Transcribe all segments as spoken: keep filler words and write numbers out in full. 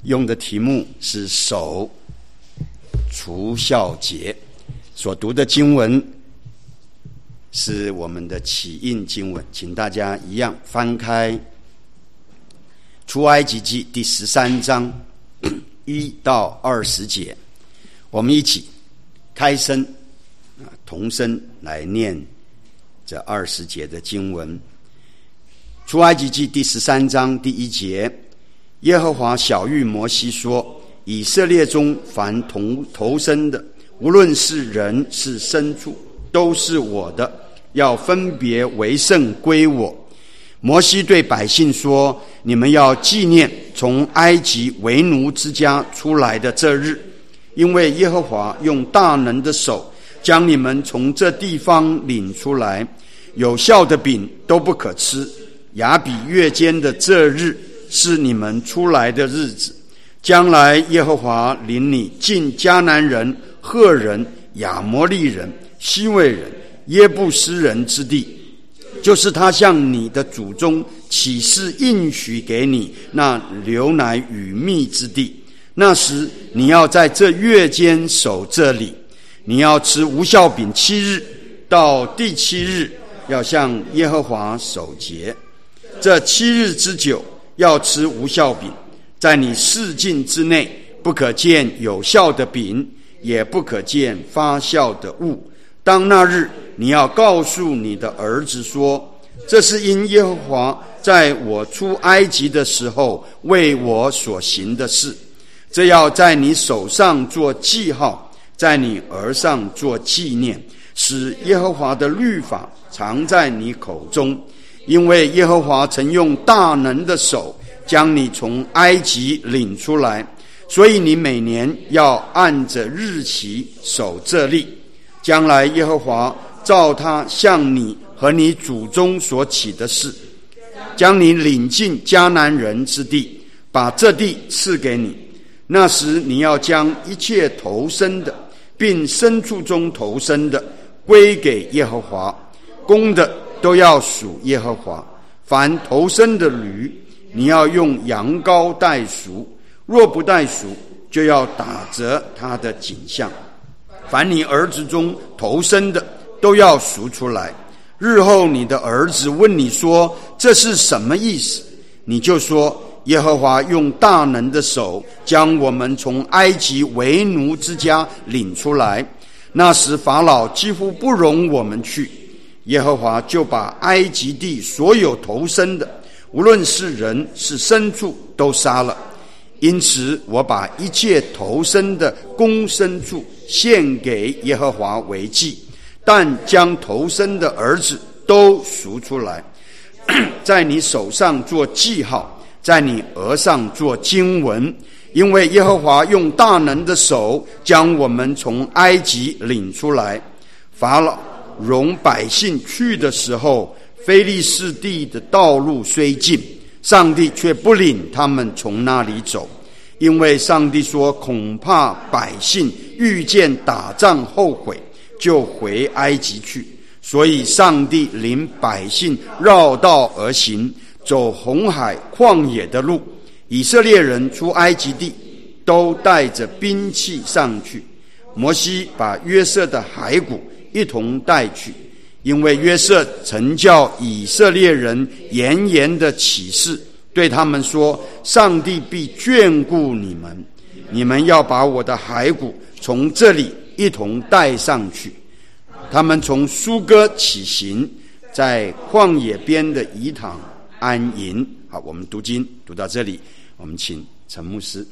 用的题目是守除酵节，所读的经文是我们的起印经文，请大家一样翻开出埃及记第十三章一到二十节，我们一起开声同声来念这二十节的经文。出埃及记第十三章第一节，耶和华晓谕摩西说，以色列中凡同头生的，无论是人是牲畜，都是我的，要分别为圣归我。摩西对百姓说，你们要纪念从埃及为奴之家出来的这日，因为耶和华用大能的手将你们从这地方领出来，有酵的饼都不可吃。亚比月间的这日是你们出来的日子，将来耶和华领你进迦南人、赫人、亚摩利人、西魏人、耶布斯人之地，就是他向你的祖宗起誓应许给你那流奶与蜜之地。那时你要在这月间守这里，你要吃无酵饼七日，到第七日要向耶和华守节。这七日之久要吃无酵饼，在你四境之内不可见有酵的饼，也不可见发酵的物。当那日你要告诉你的儿子说，这是因耶和华在我出埃及的时候为我所行的事。这要在你手上做记号，在你额上做纪念，使耶和华的律法常在你口中。因为耶和华曾用大能的手将你从埃及领出来，所以你每年要按着日期守这例。将来耶和华照他向你和你祖宗所起的事，将你领进迦南人之地，把这地赐给你。那时你要将一切头生的，并牲畜中头生的归给耶和华，公的都要属耶和华。凡头生的驴，你要用羊羔代赎，若不代赎，就要打折他的颈项。凡你儿子中头生的，都要赎出来。日后你的儿子问你说，这是什么意思？你就说，耶和华用大能的手将我们从埃及为奴之家领出来，那时法老几乎不容我们去，耶和华就把埃及地所有头生的，无论是人是牲畜，都杀了。因此我把一切头生的公牲畜献给耶和华为祭，但将头生的儿子都赎出来，在你手上做记号，在你额上做经文。因为耶和华用大能的手将我们从埃及领出来。法老容百姓去的时候，非利士地的道路虽近，上帝却不领他们从那里走，因为上帝说，恐怕百姓遇见打仗后悔，就回埃及去。所以上帝领百姓绕道而行，走红海旷野的路。以色列人出埃及地，都带着兵器上去。摩西把约瑟的骸骨一同带去，因为约瑟曾叫以色列人严严的起誓，对他们说，上帝必眷顾你们，你们要把我的骸骨从这里一同带上去。他们从苏哥起行，在旷野边的以坦安营。好，我们读经读到这里，我们请陈牧师。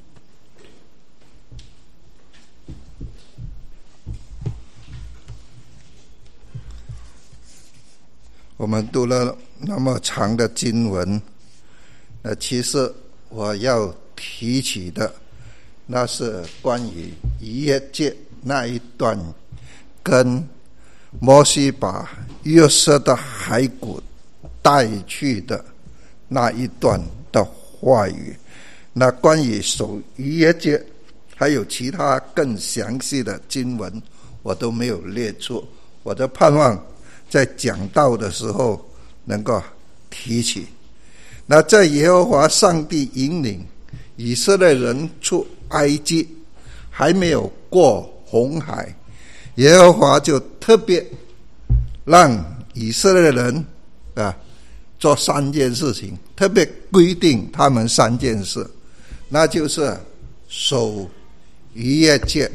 我们读了那么长的经文，呃，其实我要提起的，那是关于逾越节那一段，跟摩西把约瑟的骸骨带去的那一段的话语。那关于守逾越节还有其他更详细的经文，我都没有列出，我的盼望在讲道的时候能够提起。那在耶和华上帝引领以色列人出埃及，还没有过红海，耶和华就特别让以色列人啊做三件事情，特别规定他们三件事，那就是守逾越节、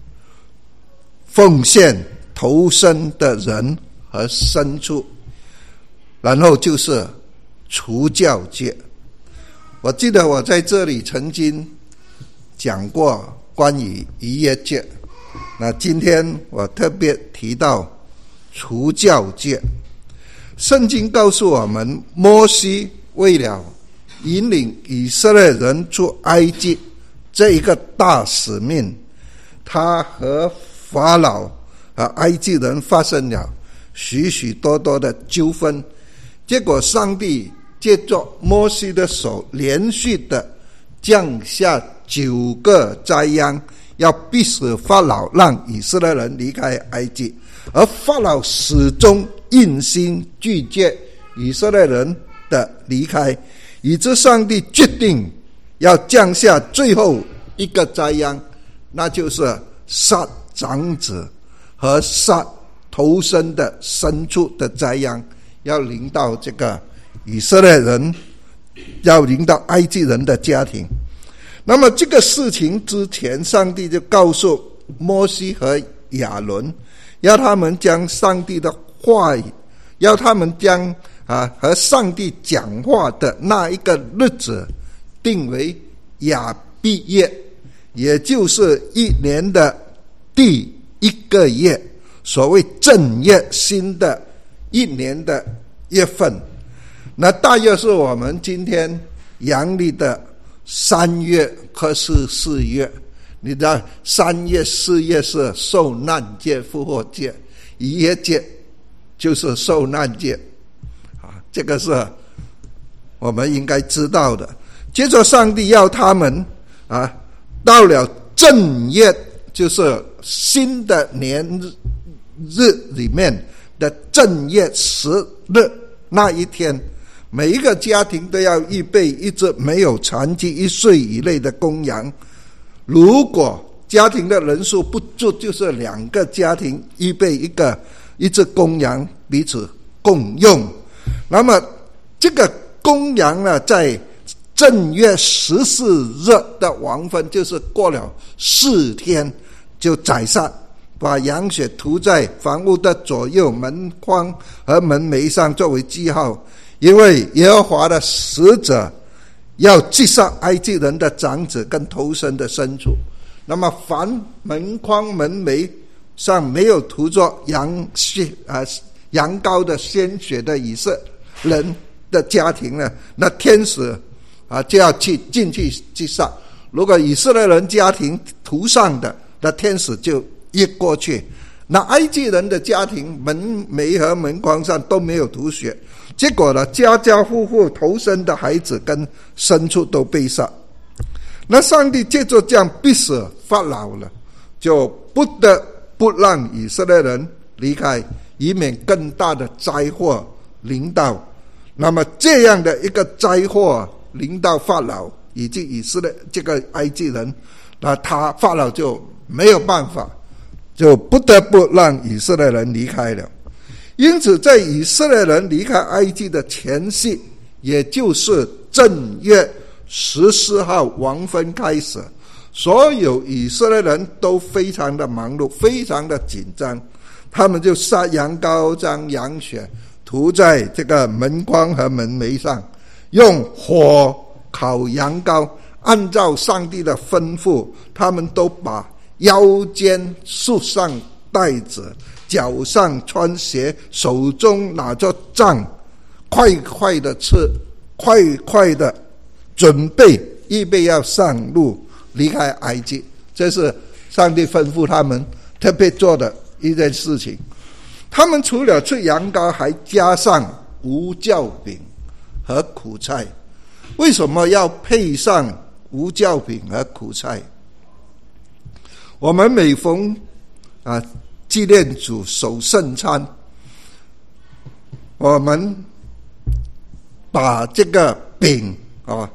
奉献头生的人和牲畜，然后就是除酵节。我记得我在这里曾经讲过关于逾越节，那今天我特别提到除酵节。圣经告诉我们，摩西为了引领以色列人出埃及这一个大使命，他和法老和埃及人发生了许许多多的纠纷，结果上帝借着摩西的手连续的降下九个灾殃，要逼使法老让以色列人离开埃及，而法老始终硬心拒绝以色列人的离开，以致上帝决定要降下最后一个灾殃，那就是杀长子和杀头生的牲畜的灾殃，要临到这个以色列人，要临到埃及人的家庭。那么这个事情之前，上帝就告诉摩西和亚伦，要他们将上帝的话语，要他们将啊和上帝讲话的那一个日子定为亚毕月，也就是一年的第一个月，所谓正月，新的一年的月份。那大约是我们今天阳历的三月或是四月。你知道三月四月是受难节、复活节，逾越节就是受难节啊，这个是我们应该知道的。接着上帝要他们啊，到了正月，就是新的年日里面的正月十日那一天，每一个家庭都要预备一只没有残疾一岁以内的公羊。如果家庭的人数不足，就是两个家庭预备一个一只公羊彼此共用。那么这个公羊呢，在正月十四日的黄昏，就是过了四天就宰杀，把羊血涂在房屋的左右门框和门楣上作为记号，因为耶和华的使者要击杀埃及人的长子跟头生的牲畜。那么凡门框门楣上没有涂着羊血啊羊羔的鲜血的以色列人的家庭呢，那天使啊就要去进去击杀。如果以色列人家庭涂上的，那天使就越过去。那埃及人的家庭门楣和门框上都没有涂血，结果呢，家家户户头生的孩子跟牲畜都被杀。那上帝借着这样逼使法老了，就不得不让以色列人离开，以免更大的灾祸临到。那么这样的一个灾祸临到法老以及以色列这个埃及人，那他法老就没有办法，就不得不让以色列人离开了。因此在以色列人离开埃及的前夕，也就是正月十四号黄昏开始，所有以色列人都非常的忙碌，非常的紧张。他们就杀羊羔，将羊血涂在这个门框和门楣上，用火烤羊羔，按照上帝的吩咐，他们都把腰间束上带子，脚上穿鞋，手中拿着杖，快快的吃，快快的准备预备要上路离开埃及。这是上帝吩咐他们特别做的一件事情。他们除了吃羊羔，还加上无酵饼和苦菜。为什么要配上无酵饼和苦菜？我们每逢啊纪念主守圣餐，我们把这个饼啊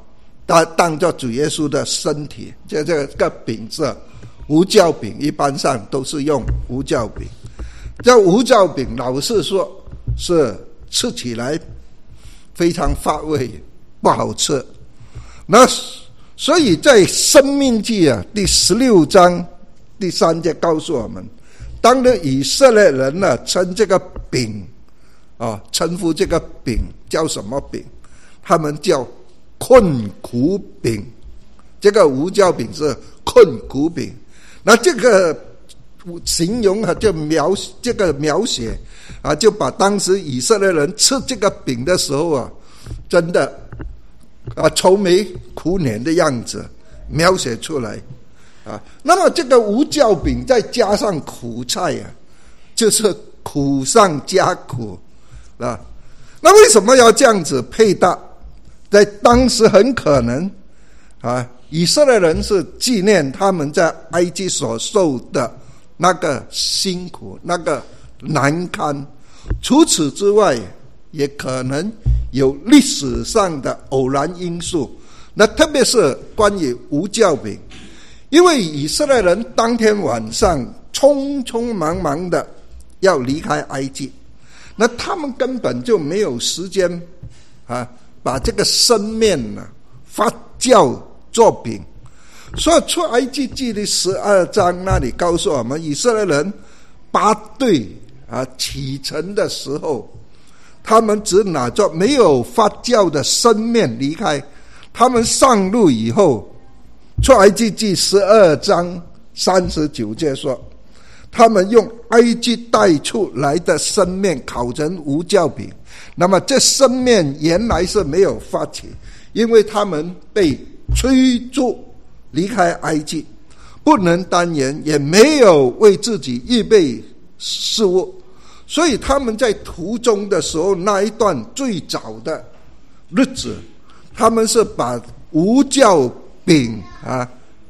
当当作主耶稣的身体。这这个饼是无酵饼，一般上都是用无酵饼。这无酵饼老实说是吃起来非常发味，不好吃。那所以在申命记啊第十六章第三节告诉我们，当的以色列人呢、啊、称这个饼啊，称呼这个饼叫什么饼？他们叫困苦饼。这个无酵饼是困苦饼。那这个形容啊，就描这个描写啊，就把当时以色列人吃这个饼的时候啊，真的啊愁眉苦脸的样子描写出来啊。那么这个无酵饼再加上苦菜啊，就是苦上加苦啊。那为什么要这样子配搭？在当时很可能啊，以色列人是纪念他们在埃及所受的那个辛苦，那个难堪。除此之外，也可能有历史上的偶然因素。那特别是关于无酵饼，因为以色列人当天晚上匆匆忙忙的要离开埃及，那他们根本就没有时间啊，把这个生面呢、啊、发酵做饼。所以出埃及记的十二章那里告诉我们，以色列人八队啊启程的时候，他们只拿着没有发酵的生面离开。他们上路以后，出埃及记十二章三十九节说，他们用埃及带出来的生面烤成无酵饼。那么这生面原来是没有发起，因为他们被催促离开埃及，不能单言，也没有为自己预备食物，所以他们在途中的时候，那一段最早的日子，他们是把无酵饼啊，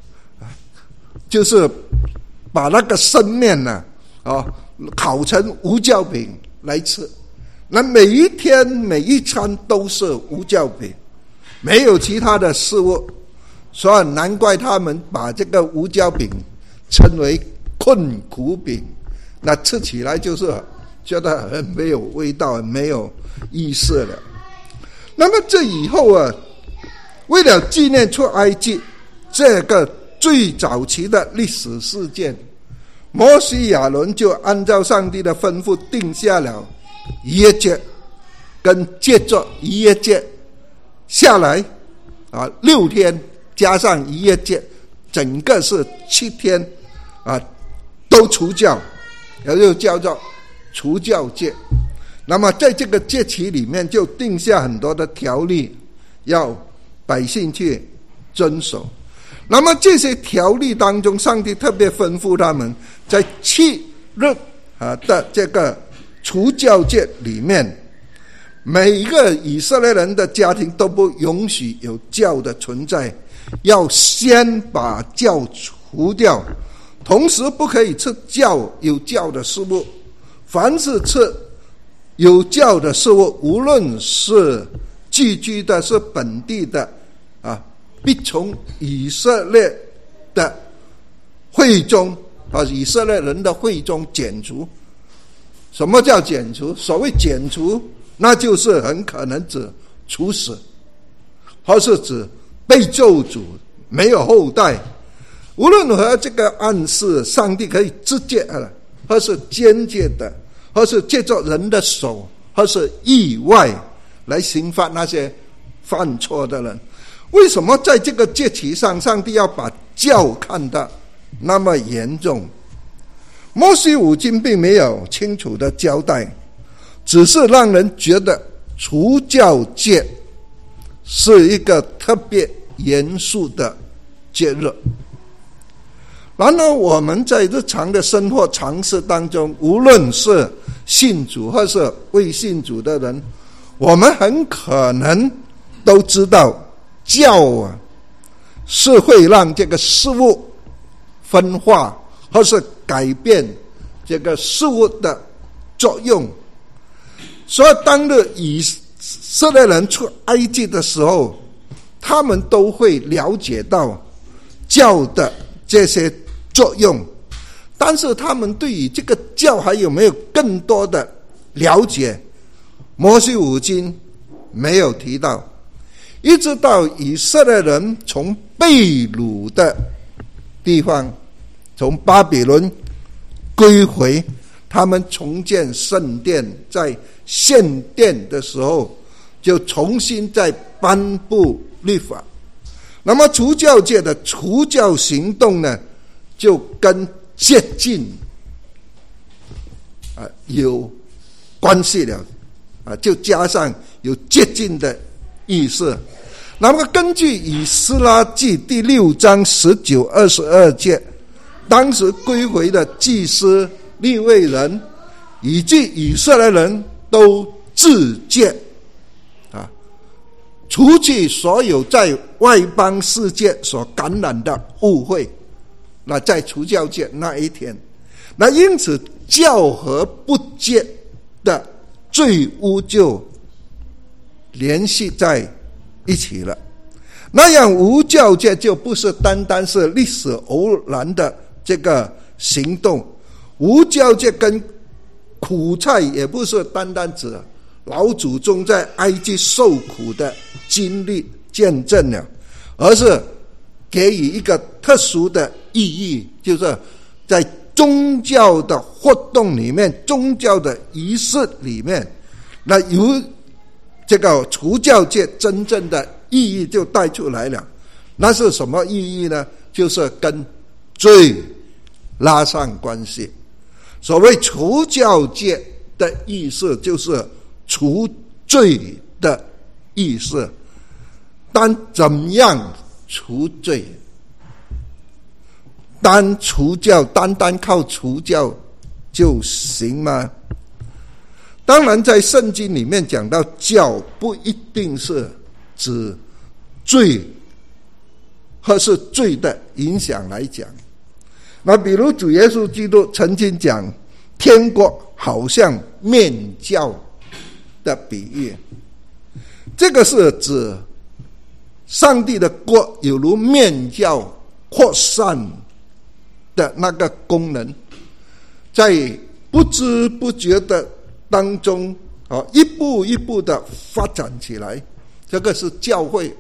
就是把那个生面呢、啊，啊烤成无酵饼来吃。那每一天每一餐都是无酵饼，没有其他的事物，所以难怪他们把这个无酵饼称为困苦饼。那吃起来就是觉得很没有味道，很没有意思了。那么这以后啊，为了纪念出埃及这个最早期的历史事件，摩西亚伦就按照上帝的吩咐定下了逾越节，跟接着逾越节下来啊，六天加上逾越节，整个是七天啊，都除酵，也就叫做除酵节。那么在这个节期里面，就定下很多的条例，要百姓去遵守。那么这些条例当中，上帝特别吩咐他们，在七日啊的这个除酵节里面，每一个以色列人的家庭都不允许有酵的存在，要先把酵除掉，同时不可以吃酵有酵的食物。凡是吃有酵的事物，无论是寄居的是本地的啊，必从以色列的会中啊，以色列人的会中剪除。什么叫剪除？所谓剪除，那就是很可能指处死，或是指被咒诅，没有后代。无论如何，这个暗示上帝可以直接的，或是间接的，或是借着人的手，或是意外来刑罚那些犯错的人。为什么在这个节期上，上帝要把酵看得那么严重？摩西五经并没有清楚的交代，只是让人觉得除酵节是一个特别严肃的节日。然而我们在日常的生活常识当中，无论是信主或是未信主的人，我们很可能都知道酵啊是会让这个事物分化或是改变这个事物的作用。所以当日以色列人出埃及的时候， 他们都会了解到教的这些作用，但是他们对于这个教还有没有更多的了解，摩西五经没有提到。一直到以色列人从被掳的地方，从巴比伦归回，他们重建圣殿，在献殿的时候就重新再颁布律法。那么除酵界的除酵行动呢，就跟洁净啊有关系了啊，就加上有洁净的意思。那么根据以斯拉记第六章十九二十二节，当时归回的祭司、利未人以及以色列人都自洁啊，除去所有在外邦世界所感染的污秽。那在除酵节那一天，那因此教和不洁的罪污就联系在一起了。那样无酵节就不是单单是历史偶然的这个行动，无酵节跟苦菜也不是单单指老祖宗在埃及受苦的经历见证了，而是给予一个特殊的意义，就是在宗教的活动里面，宗教的仪式里面，那由这个除酵节真正的意义就带出来了。那是什么意义呢？就是跟罪拉上关系。所谓除酵节的意思，就是除罪的意思。但怎样除罪？单除酵，单单靠除酵就行吗？当然在圣经里面讲到酵，不一定是指罪或是罪的影响来讲。那比如主耶稣基督曾经讲天国好像面酵的比喻，这个是指上帝的国有如面酵扩散的那个功能，在不知不觉的当中啊，一步一步的发展起来，这个是教会。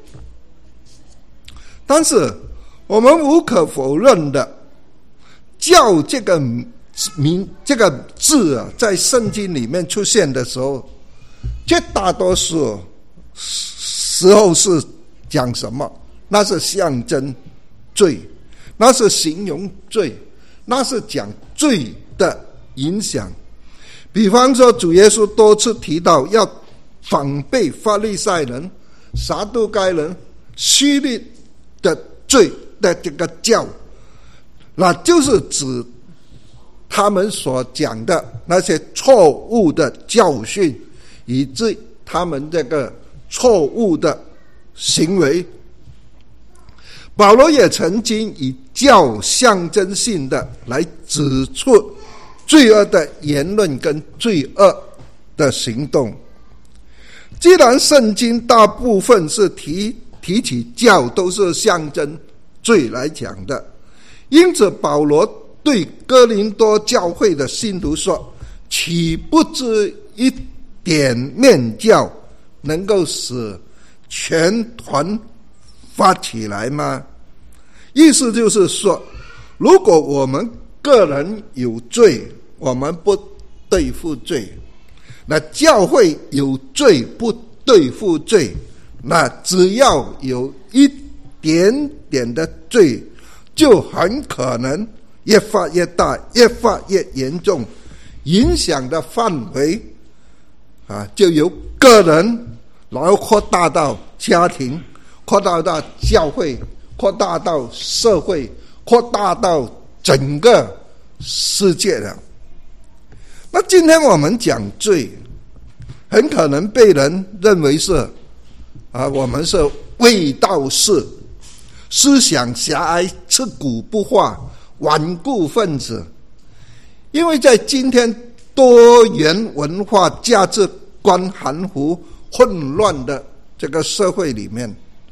但是我们无可否认的，教这个名这个字啊，在圣经里面出现的时候，绝大多数时候是讲什么？那是象征罪，那是形容罪，那是讲罪的影响。比方说主耶稣多次提到要防备法利赛人、撒都该人、希律的罪的这个教，那就是指他们所讲的那些错误的教训，以致他们这个错误的行为。保罗也曾经以教象征性的来指出罪恶的言论跟罪恶的行动。既然圣经大部分是提提起教都是象征罪来讲的，因此保罗对哥林多教会的信徒说，岂不知一点面酵能够使全团发起来吗？意思就是说，如果我们个人有罪，我们不对付罪，那教会有罪不对付罪，那只要有一点点的罪，就很可能越发越大，越发越严重，影响的范围啊，就由个人，然后扩大到家庭，扩大到教会，扩大到社会，扩大到整个世界了。那今天我们讲罪，很可能被人认为是啊，我们是卫道士，思想狭隘，吃古不化，顽固分子。因为在今天多元文化价值观含糊混乱的这个社会里面，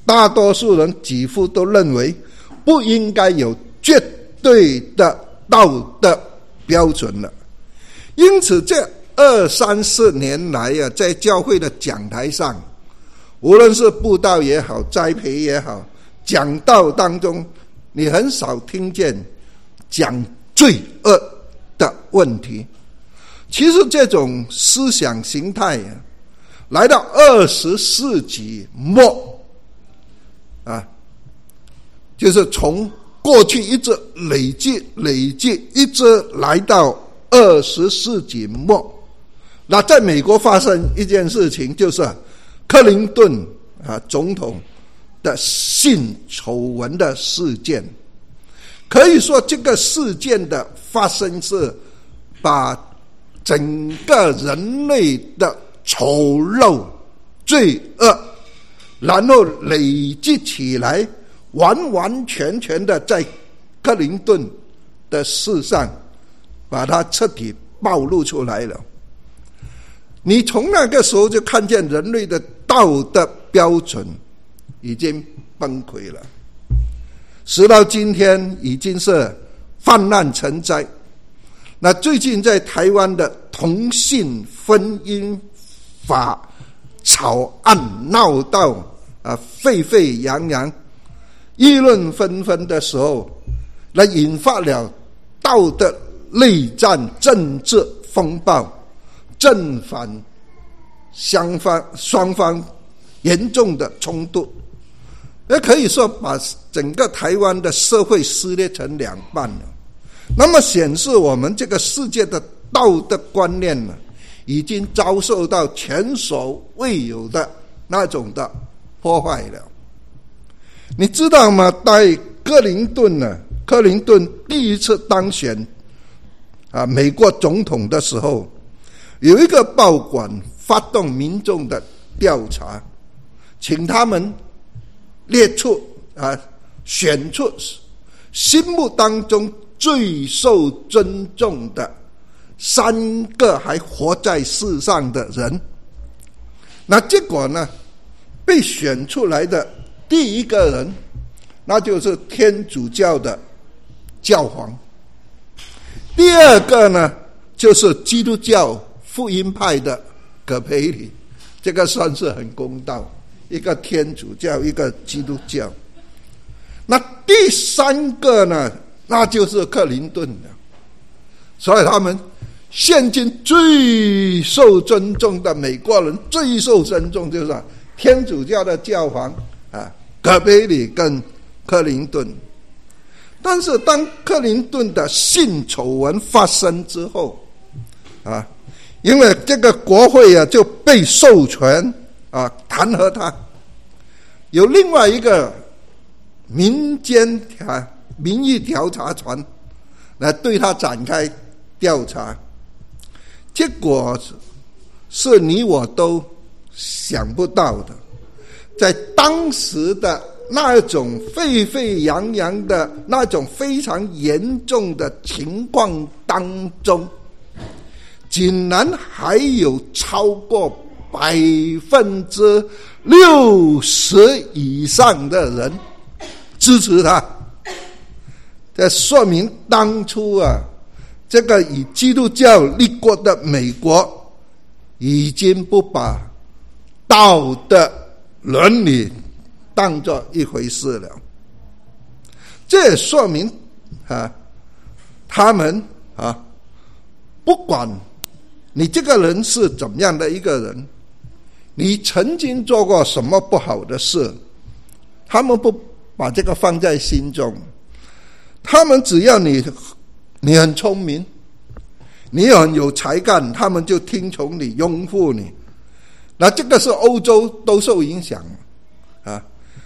大多数人几乎都认为不应该有绝对的道德标准了。因此这二三十年来啊，在教会的讲台上，无论是布道也好，栽培也好，讲道当中，你很少听见讲罪恶的问题。其实这种思想形态啊，来到二十世纪末啊，就是从过去一直累积累积，一直来到二十世纪末。那在美国发生一件事情，就是克林顿啊总统的性丑闻的事件。可以说这个事件的发生是把整个人类的丑陋罪恶然后累积起来，完完全全的在克林顿的事上把它彻底暴露出来了。你从那个时候就看见人类的道德标准已经崩溃了，直到今天已经是泛滥成灾。那最近在台湾的同性婚姻法草案闹到啊沸沸扬扬，议论纷纷的时候，那引发了道德内战、政治风暴，正反相方双方严重的冲突，也可以说把整个台湾的社会撕裂成两半了。那么显示我们这个世界的道德观念呢，已经遭受到前所未有的那种的破坏了。你知道吗？在克林顿呢，克林顿第一次当选啊美国总统的时候，有一个报馆发动民众的调查，请他们列出啊选出心目当中最受尊重的三个还活在世上的人。那结果呢，被选出来的第一个人，那就是天主教的教皇。第二个呢，就是基督教福音派的葛培理，这个算是很公道，一个天主教，一个基督教。那第三个呢，那就是克林顿的。所以他们现今最受尊重的美国人，最受尊重就是天主教的教皇啊，葛培理跟克林顿。但是当克林顿的性丑闻发生之后啊，因为这个国会啊就被授权啊弹劾他，有另外一个民间啊民意调查团来对他展开调查，结果是你我都想不到的。在当时的那种沸沸扬扬的那种非常严重的情况当中，竟然还有超过百分之六十以上的人支持他。这说明当初啊，这个以基督教立国的美国已经不把道德伦理当作一回事了。这也说明啊，他们啊，不管你这个人是怎么样的一个人，你曾经做过什么不好的事，他们不把这个放在心中。他们只要你你很聪明，你很有才干，他们就听从你，拥护你。那这个是欧洲都受影响啊。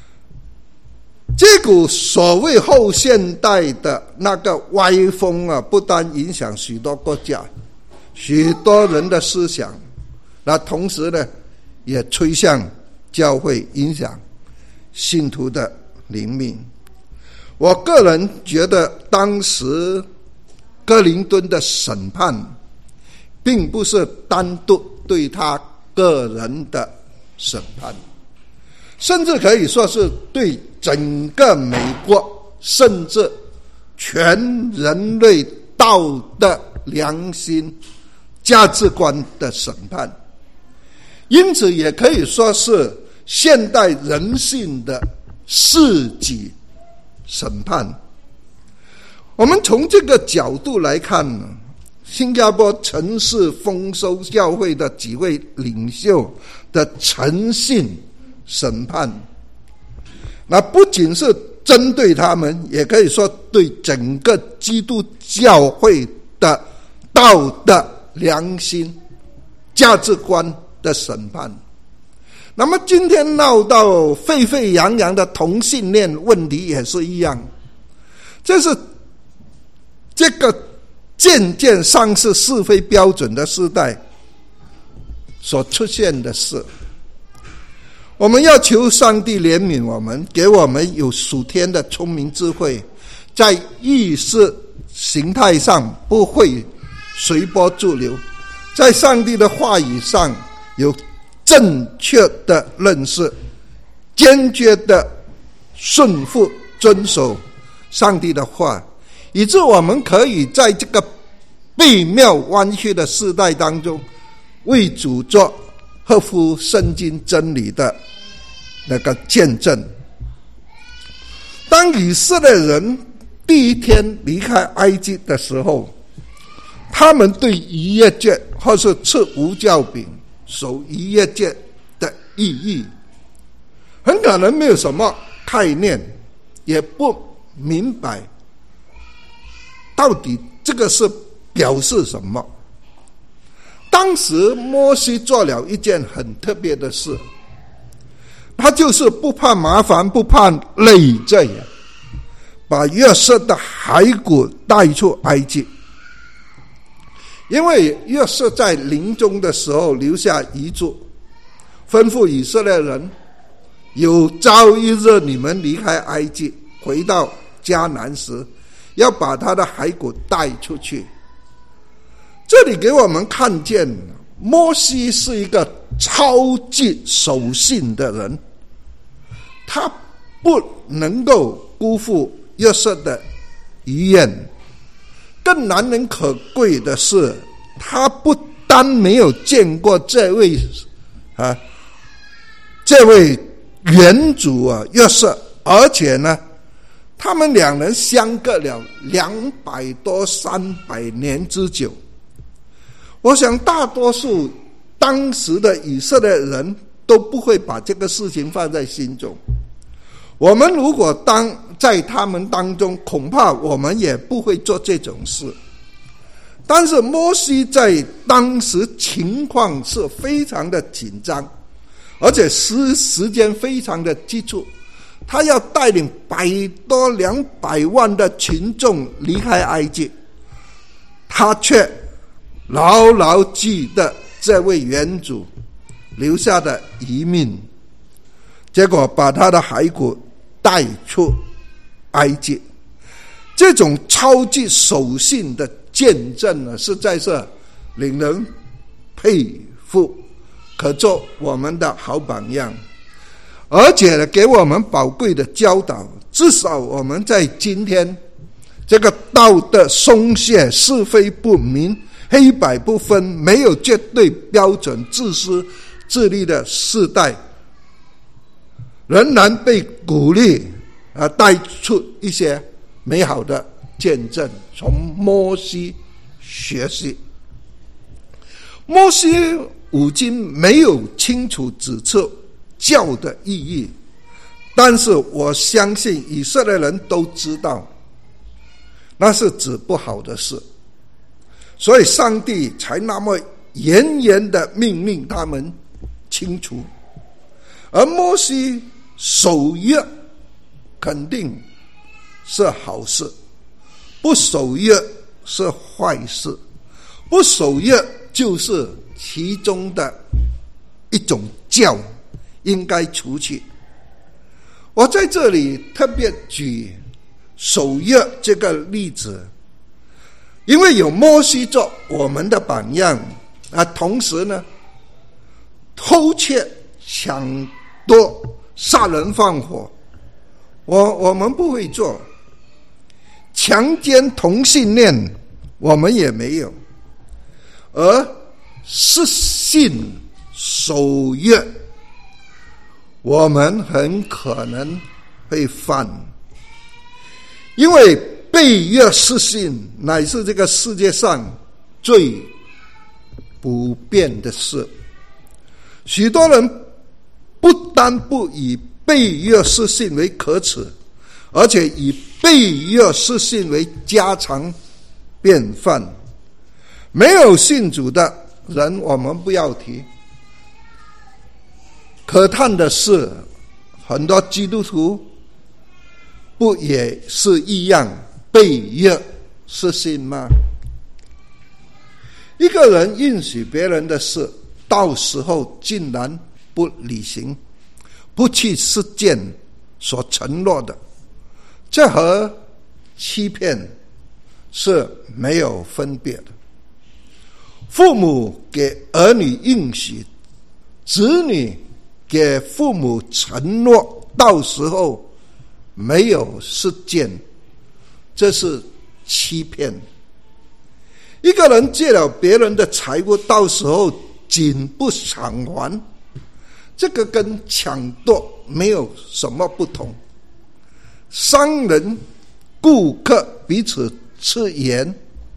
这股所谓后现代的那个歪风啊，不但影响许多国家、许多人的思想，那同时呢，也吹向教会，影响信徒的灵命。我个人觉得，当时克林顿的审判，并不是单独对他个人的审判， 甚至可以说是对整个美国甚至全人类道德良心价值观的审判，因此也可以说是现代人性的世纪审判。我们从这个角度来看呢，新加坡城市丰收教会的几位领袖的诚信审判，那不仅是针对他们，也可以说对整个基督教会的道德良心价值观的审判。那么今天闹到沸沸扬扬的同性恋问题也是一样，这是这个渐渐丧失是非标准的时代所出现的事。我们要求上帝怜悯我们，给我们有属天的聪明智慧，在意识形态上不会随波逐流，在上帝的话语上有正确的认识，坚决的顺服遵守上帝的话，以致我们可以在这个悖谬弯曲的世代当中，为主做合乎圣经真理的那个见证。当以色列人第一天离开埃及的时候，他们对逾越节或是吃无酵饼守逾越节的意义很可能没有什么概念，也不明白到底这个是表示什么。当时摩西做了一件很特别的事，他就是不怕麻烦不怕累赘，把约瑟的骸骨带出埃及。因为约瑟在临终的时候留下遗嘱，吩咐以色列人，有朝一日你们离开埃及回到迦南时，要把他的骸骨带出去。这里给我们看见摩西是一个超级守信的人，他不能够辜负约瑟的遗愿。更难能可贵的是，他不单没有见过这位啊这位原主啊约瑟，而且呢他们两人相隔了两百多三百年之久。我想大多数当时的以色列人都不会把这个事情放在心中，我们如果当在他们当中，恐怕我们也不会做这种事。但是摩西在当时情况是非常的紧张，而且时时间非常的急促，他要带领百多两百万的群众离开埃及，他却牢牢记得这位原主留下的遗命，结果把他的骸骨带出埃及。这种超级守信的见证呢，实在是令人佩服，可做我们的好榜样，而且呢给我们宝贵的教导。至少我们在今天这个道德松懈、是非不明、黑白不分、没有绝对标准、自私自利的世代，仍然被鼓励啊，带出一些美好的见证，从摩西学习。摩西五经没有清楚指出教的意义，但是我相信以色列人都知道那是指不好的事，所以上帝才那么严严的命令他们清除。而摩西守约肯定是好事，不守约是坏事，不守约就是其中的一种教，应该除去。我在这里特别举守约这个例子，因为有摩西做我们的榜样啊，同时呢偷窃抢夺杀人放火，我我们不会做；强奸同性恋，我们也没有。而失信守约，我们很可能会犯，因为背约失信乃是这个世界上最普遍的事。许多人不单不以背约失信为可耻，而且以背约失信为家常便饭。没有信主的人我们不要提，可叹的是，很多基督徒不也是一样背约失信吗？一个人允许别人的事，到时候竟然不履行，不去实践所承诺的，这和欺骗是没有分别的。父母给儿女应许，子女给父母承诺，到时候没有实践，这是欺骗。一个人借了别人的财物，到时候紧不偿还，这个跟抢夺没有什么不同。商人、顾客彼此吃盐，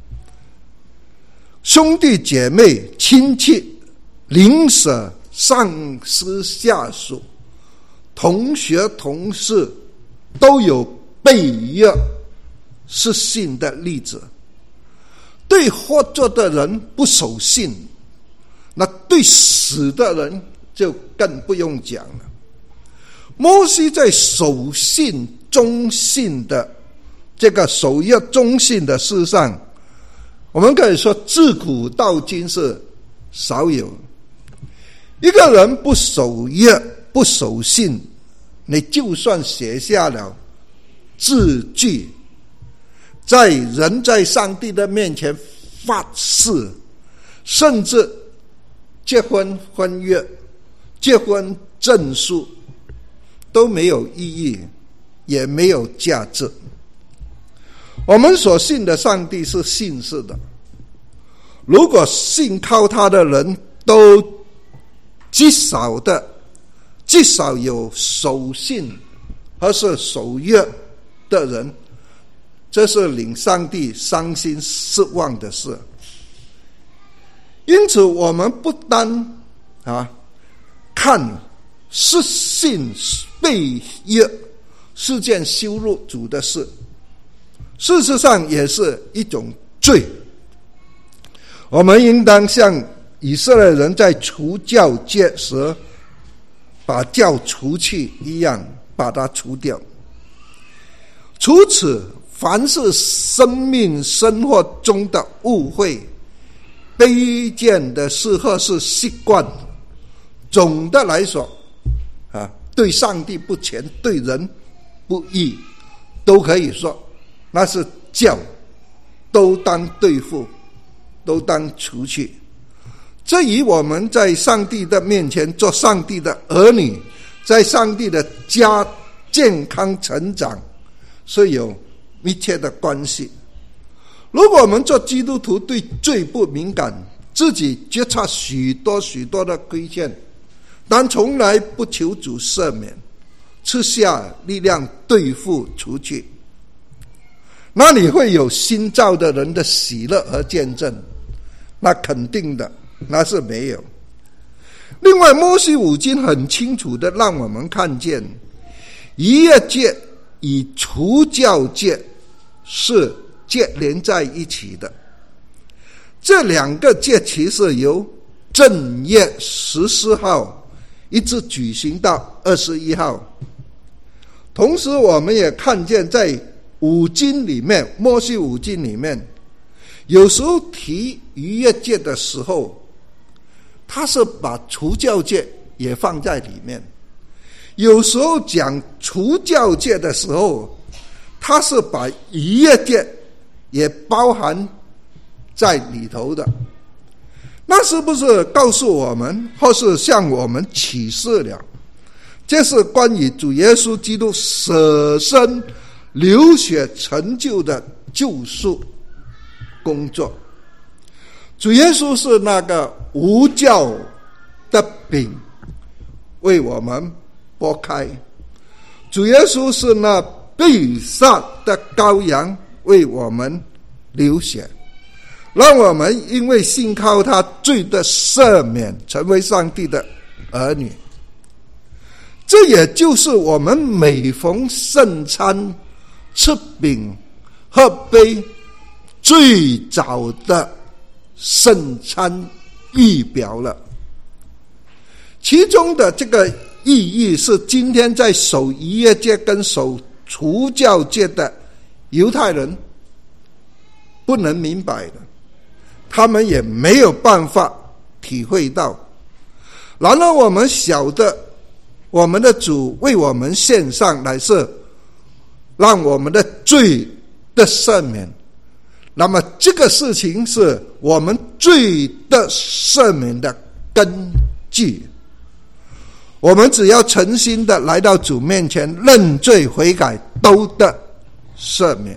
兄弟姐妹、亲戚、邻舍、上司下属、同学同事，都有背约失信的例子。对活着的人不守信，那对死的人就更不用讲了。摩西在守信忠信的这个守约忠信的事上，我们可以说自古到今是少有。一个人不守约不守信，你就算写下了字据，在人在上帝的面前发誓，甚至结婚婚约、结婚证书都没有意义，也没有价值。我们所信的上帝是信实的，如果信靠他的人都极少的至少有守信和是守约的人，这是令上帝伤心失望的事。因此我们不单啊看失信背约是件羞辱主的事，事实上也是一种罪。我们应当像以色列人在除酵节时把酵除去一样，把它除掉。除此，凡是生命生活中的误会、卑贱的事或是习惯，总的来说啊，对上帝不虔，对人不义，都可以说那是教，都当对付，都当除去。这与我们在上帝的面前做上帝的儿女，在上帝的家健康成长是有密切的关系。如果我们做基督徒对罪不敏感，自己觉察许多许多的亏欠，但从来不求主赦免，赐下力量对付除去，那里会有新造的人的喜乐和见证？那肯定的，那是没有。另外，摩西五经很清楚的让我们看见，逾越节与除酵节是接连在一起的。这两个节期是由正月十四号一直举行到二十一号。同时我们也看见在五经里面，摩西五经里面有时候提逾越节的时候，他是把除酵节也放在里面；有时候讲除酵节的时候，他是把逾越节也包含在里头的。那是不是告诉我们，或是向我们启示了， 这是关于主耶稣基督舍身流血成就的救赎工作。主耶稣是那个无酵的饼为我们剥开，主耶稣是那被杀的羔羊为我们流血，让我们因为信靠他罪的赦免成为上帝的儿女。这也就是我们每逢圣餐吃饼喝杯最早的圣餐预表了。其中的这个意义是今天在守逾越节跟守除酵节的犹太人不能明白的，他们也没有办法体会到。然而我们晓得我们的主为我们献上乃是让我们的罪的赦免，那么这个事情是我们罪的赦免的根据。我们只要诚心的来到主面前认罪悔改，都得赦免。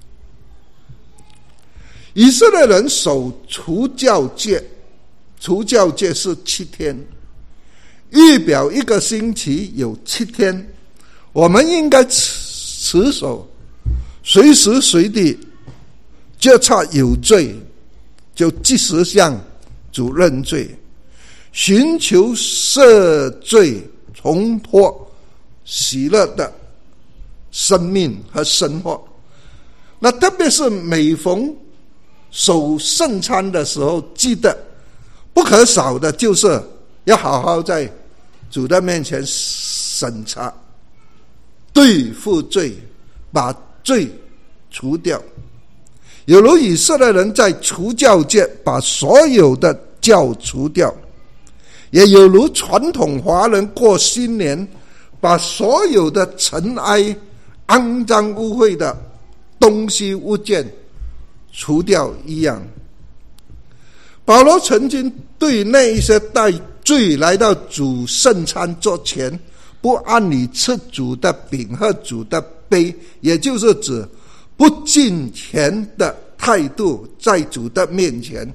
以色列人守除酵节，除酵节是七天，预表一个星期有七天，我们应该持守，随时随地觉察有罪，就即时向主认罪，寻求赦罪，重获喜乐的生命和生活。那特别是每逢守圣餐的时候，记得不可少的就是要好好在主的面前审查，对付罪，把罪除掉。有如以色列人在除酵节把所有的酵除掉，也有如传统华人过新年把所有的尘埃、肮脏污秽的东西物件除掉一样。保罗曾经对那一些带罪来到主圣餐桌前不按理吃主的饼和主的杯，也就是指不敬虔的态度在主的面前，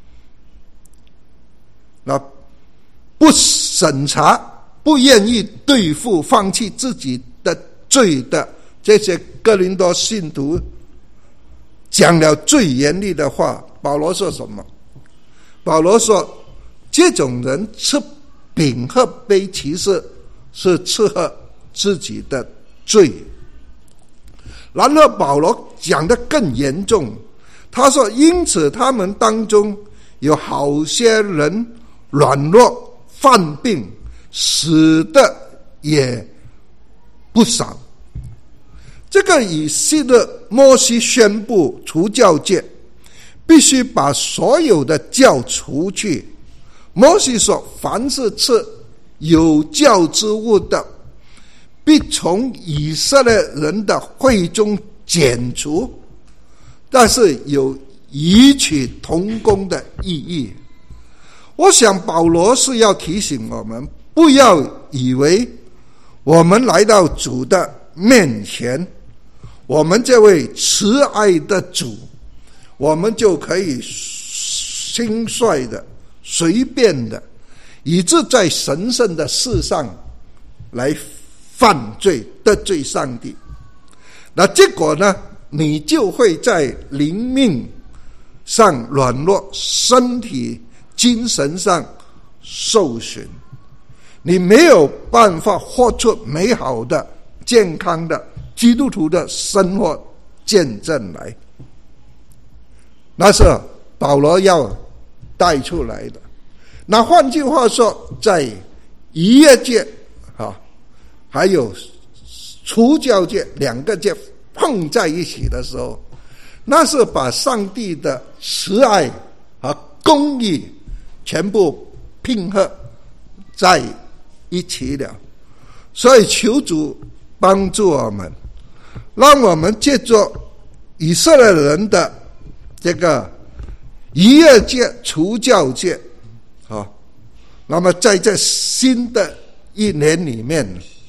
那不审查，不愿意对付，放弃自己的罪的这些哥林多信徒，讲了最严厉的话。保罗说什么？保罗说这种人吃饼和杯其实是吃喝自己的罪。然后保罗讲得更严重，他说因此他们当中有好些人软弱犯病，死的也不少。这个以色列摩西宣布除酵节必须把所有的酵除去。摩西说凡是吃有酵之物的，必从以色列人的会中剪除，但是有异曲同工的意义。我想保罗是要提醒我们，不要以为我们来到主的面前，我们这位慈爱的主，我们就可以轻率的随便的以致在神圣的事上来犯罪得罪上帝。那结果呢，你就会在灵命上软弱，身体精神上受损，你没有办法活出美好的健康的基督徒的生活见证来。那是保罗要带出来的。那换句话说，在逾越节啊，还有除酵节两个节碰在一起的时候，那是把上帝的慈爱和公义全部拼合在一起了。所以求主帮助我们，让我们借着以色列人的这个逾越节除酵节啊，那么在这新的一年里面，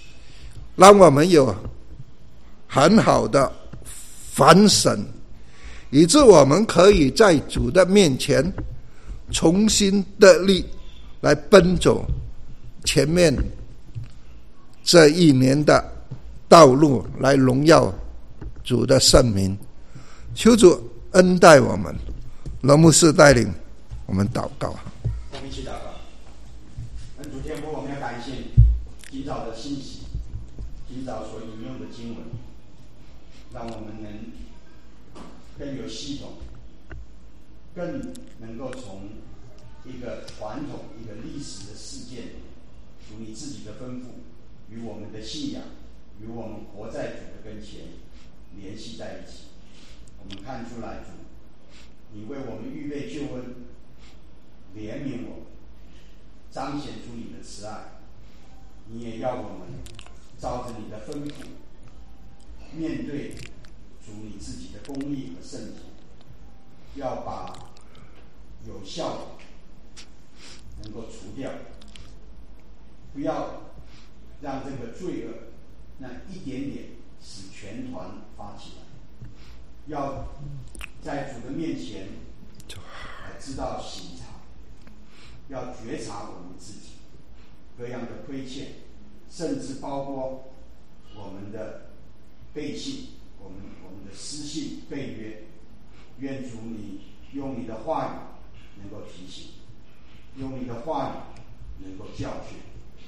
让我们有很好的反省，以致我们可以在主的面前重新得力，来奔走前面这一年的道路，来荣耀主的圣名。求主恩待我们，罗牧师带领我们祷告。 我们一起祷告。恩主天父，我们要感谢你今早的信息，今早所引用的经文，让我们能更有系统，更能够从一个传统、一个历史的事件，主你自己的吩咐，与我们的信仰，与我们活在主的跟前联系在一起。我们看出来，主你为我们预备救恩，怜悯我们，彰显出你的慈爱。你也要我们照着你的吩咐，面对主你自己的公义和圣洁，要把有效的能够除掉，不要让这个罪恶那一点点使全团发起来。要在主的面前来知道省察，要觉察我们自己各样的亏欠，甚至包括我们的背信，我们我们的失信背约。愿主你用你的话语能够提醒，用你的话语能够教训，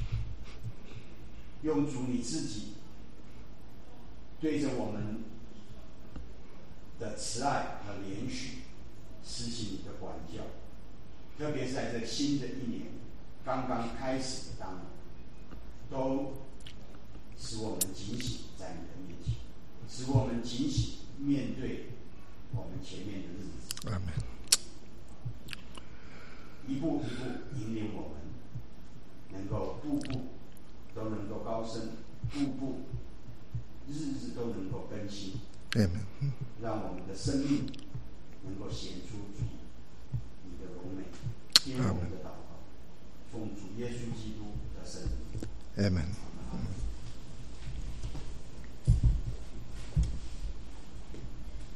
用主你自己对着我们的慈爱和怜恤施行你的管教，特别是在这新的一年刚刚开始的当中，都使我们警醒在你的面前，使我们警醒面对我们前面的日子。 阿们。 一步一步引领我们，能够步步都能够高升，步步日日都能够更新。 阿们。 让我们的生命能够显出主你的荣美。听我们的祷告，奉主耶稣基督的圣名。 阿们。